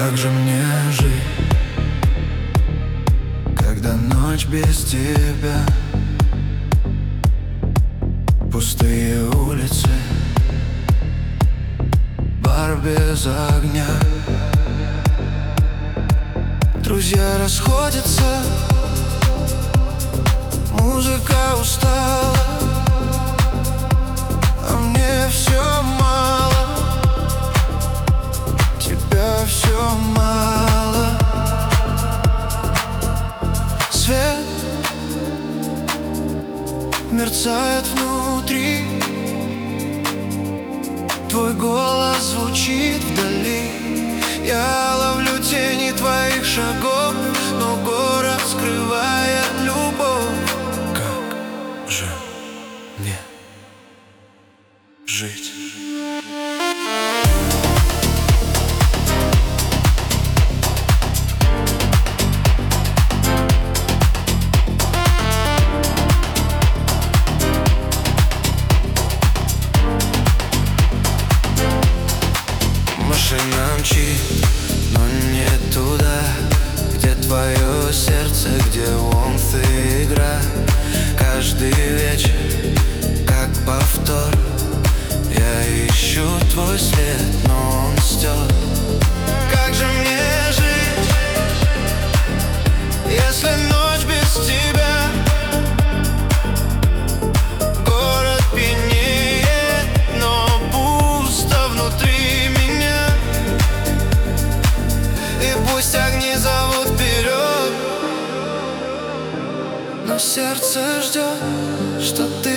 Как же мне жить, когда ночь без тебя? Пустые улицы, бар без огня. Друзья расходятся, музыка устала, а мне все мало, тебя все мало. Свет мерцает внутри, твой голос звучит вдали. Я ловлю тени твоих шагов, но город скрывает любовь. Как же мне жить? Машина мчит, но не туда, где твое сердце, где омф и игра. Каждый вечер, как повтор, я ищу твой след, но он стер. Как же мне жить, если ночь без тебя? Город пьянеет, но пусто внутри меня. И пусть огни зовут вперед, но сердце ждет, что ты